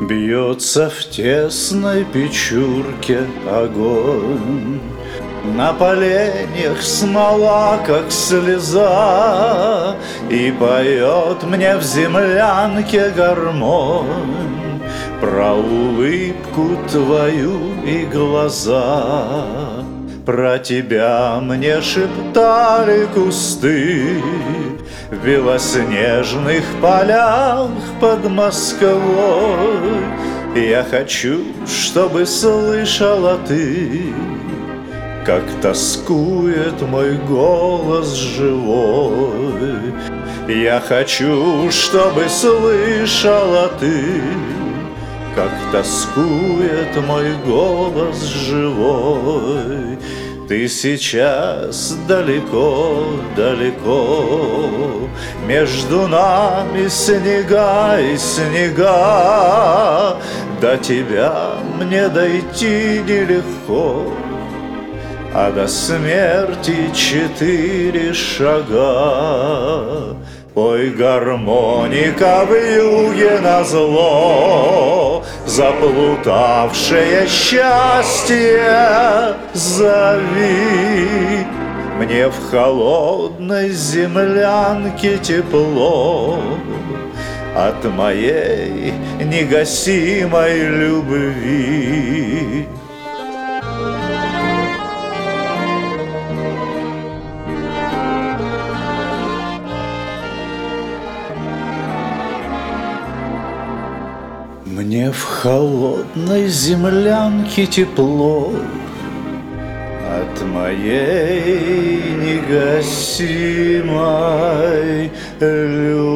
Бьется в тесной печурке огонь, на поленьях смола, как слеза, и поет мне в землянке гармонь про улыбку твою и глаза. Про тебя мне шептали кусты в белоснежных полях под Москвой. Я хочу, чтобы слышала ты, как тоскует мой голос живой. Я хочу, чтобы слышала ты, как тоскует мой голос живой. Ты сейчас далеко-далеко, между нами снега и снега. До тебя мне дойти нелегко, а до смерти 4 шага. Ой, гармоника в юге назло, заплутавшее счастье, зови. Мне в холодной землянке тепло от моей негасимой любви. Мне в холодной землянке тепло от моей негасимой любви.